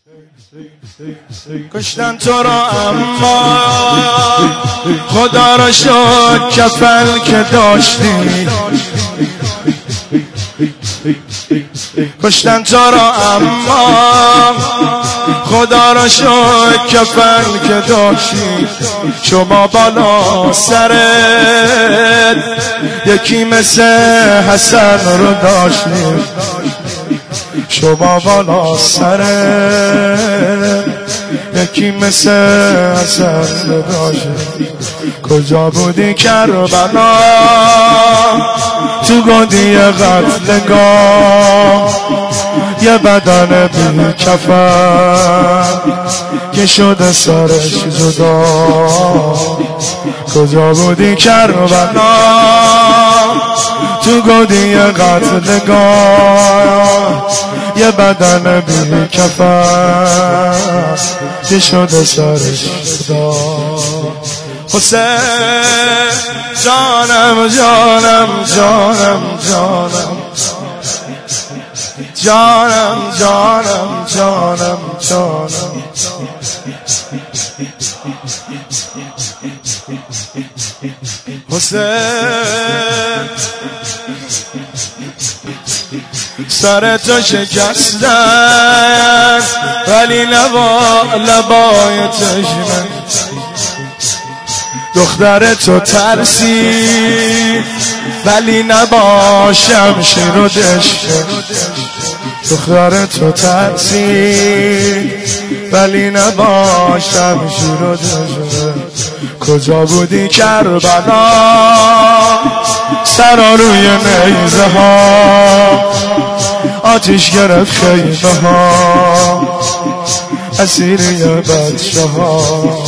کشتن تو را اما خدا را شد کفن که داشتی. کشتن تو را اما خدا را شد کفن که داشتی. شما بالا سرت یکی مثل حسن رو داشتی. شما بالا سرت یکی مثل حسن رو داشتی. کجا بودی کربلا تو گودی قتلگاه؟ یه بدن بی کفن که شده سرش جدا. کجا بودی کربلا تو گودی قتلگاه؟ یه بدن بی کفن که شده سرش جدا. حسین جانم جانم جانم جانم جانم جانم جانم جانم حسین سر تو شکستن ولی لبای تشنه. دختر تو ترسی ولی نباشم شیر و دشته. دختر تو ترسی ولی نباشم شیر و دشته. کجا بودی کربلا سرا روی نیزه ها؟ آتیش گرفت خیمه ها اسیری بچه ها.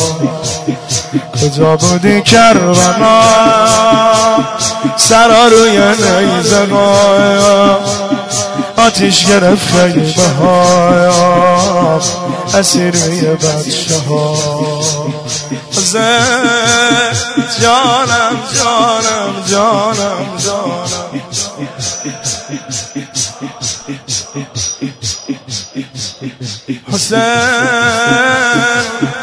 کجا بودی کربلا سرا روی نیزه ها؟ آتیش گرفت خیمه ها اسیری بچه ها. جانم جانم جانم جانم حسین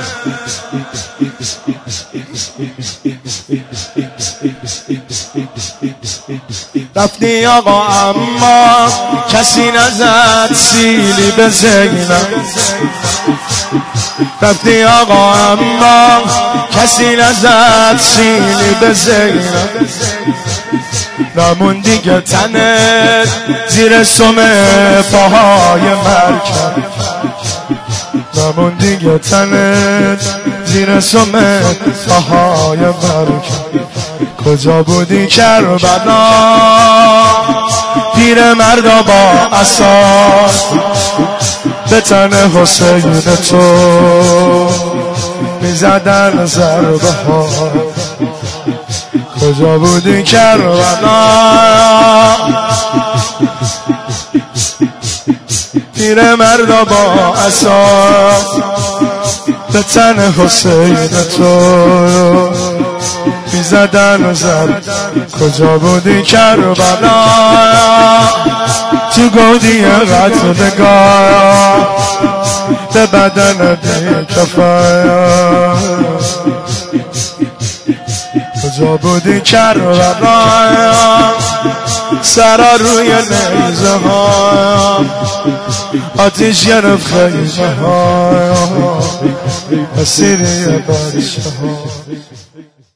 رفتی آقا اما کسی نزد سیلی به زینب. رفتی آقا اما کسی نزد سیلی به زینب. نمون دیگه تنت زیر سم پاهای مرکب. نمون دیگه تنت زیر سم پاهای مرکب. کجا بودی کربلا پیر مردا با عصا به تن حسین تو میزدن ضربه ها. کجا بودی کربلا پیر مردا با عصا به تن حسین تو میزدن ضربه. کجا بودی کربلا تو گودی قتلگاه؟ به بدن بی کفن. کجا بودی کربلا سرا روی نیزه ها؟ آتیش گرفت خیمه ها اسیری بچه ها.